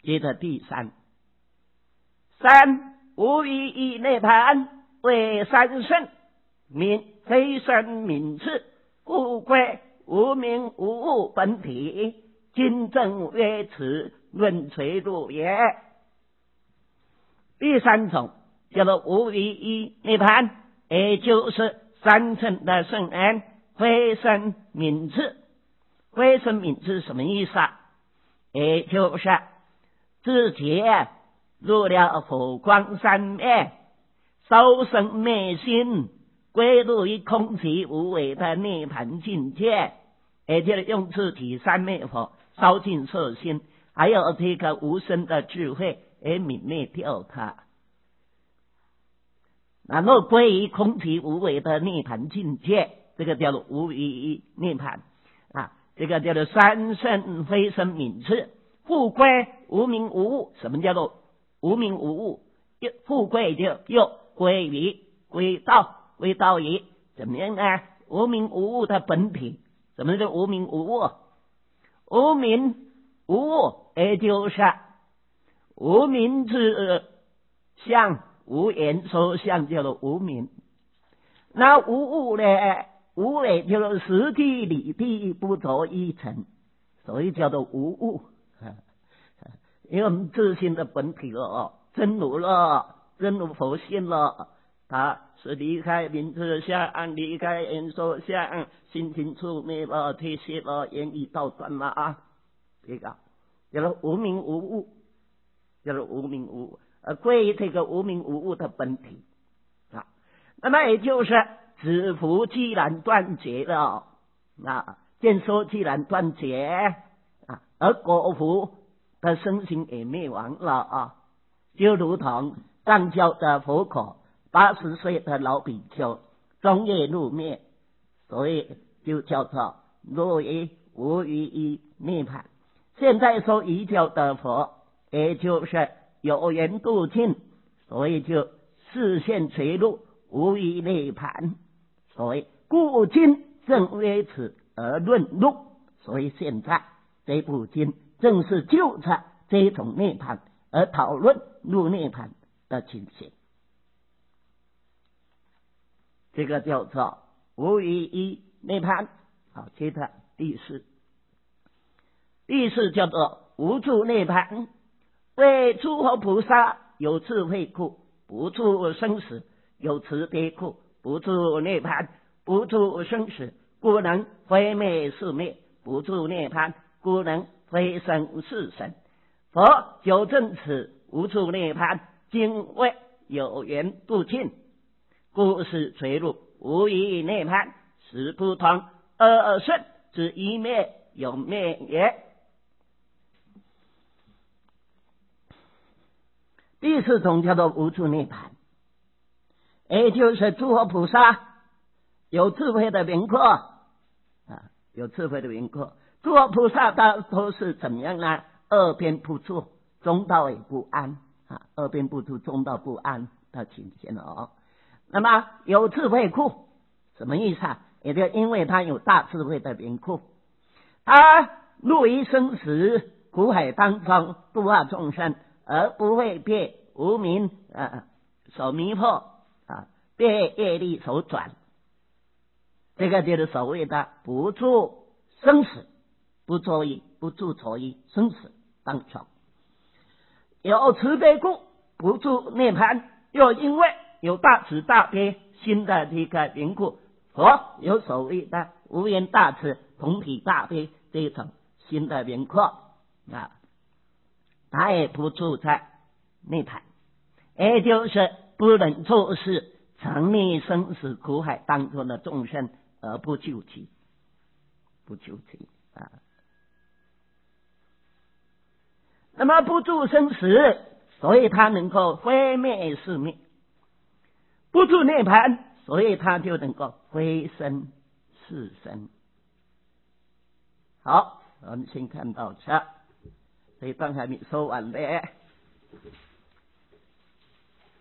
接着第三，三无余一涅盘为三圣，非生泯次，故归无名无物本体，今正曰此，论垂入也。第三种叫做无余一涅盘，也就是三圣的圣恩，非生泯次。非生泯次是什么意思啊？也就是自己入了佛光三昧，收生灭心，归入于空寂无为的涅盘境界，也就是用自己三昧佛烧尽色心，还有这个无生的智慧而泯灭掉它，然后归于空寂无为的涅盘境界，这个叫做无余一涅盘啊。这个叫做三圣非生泯次，复归无名无物。什么叫做无名无物？复归就又归于归到于怎么样呢？无名无物的本体。什么叫无名无物？无名无物，也就是无名之相，无言说相，叫做无名。那无物呢？无为就是实际理地不着一尘，所以叫做无物。因为我们自信的本体了，真如了，真如佛性了，它是离开名字相，离开言说相，心情处灭了，退息了，言语道断了啊！这个叫做无名无物，叫做无名无物，归于这个无名无物的本体啊。那么也就是子服既然断绝了啊，见说既然断绝啊，而果服的身形也灭亡了啊，就如同藏教的佛口80岁的老比丘终夜入灭，所以就叫做落于无余一涅盘。现在说仪教的佛，也就是有缘度尽，所以就视线垂入无余涅盘。所以故今正曰此而论入，所以现在这部经正是就着这种涅盘而讨论入涅盘的情形。这个叫做无余一涅盘。好，接着第四叫做无住涅盘，为诸佛菩萨有智慧故，不住生死；有慈悲故，不住涅盘；不住生死，故能非灭是灭；不住涅盘，故能非生是生。佛九正此无住涅盘，今为有缘度尽，故是垂入无余涅盘，使不同二圣之一灭有灭也。第四种叫做无住涅盘，也就是诸佛菩萨有智慧的名阔啊，有智慧的名阔。诸佛菩萨都是怎么样呢？二边不住，中道也不安啊，二边不住，中道不安的情形哦。那么有智慧库什么意思啊？也就因为他有大智慧的名库，他入于生死苦海当中度化众生，而不会被无明所迷惑啊，被业力所转。这个就是所谓的不住生死，不住着于生死当中。有慈悲故，不住涅盘，又因为有大慈大悲心的这个缘故，佛有所谓的无缘大慈同体大悲这种心的缘故啊，他也不住在涅盘，也就是不能做事沉溺生死苦海当中的众生而不救其啊。那么不住生死，所以他能够非灭是灭；不住涅盘，所以他就能够非生是生。好，我们先看到这，这一段还没说完嘞。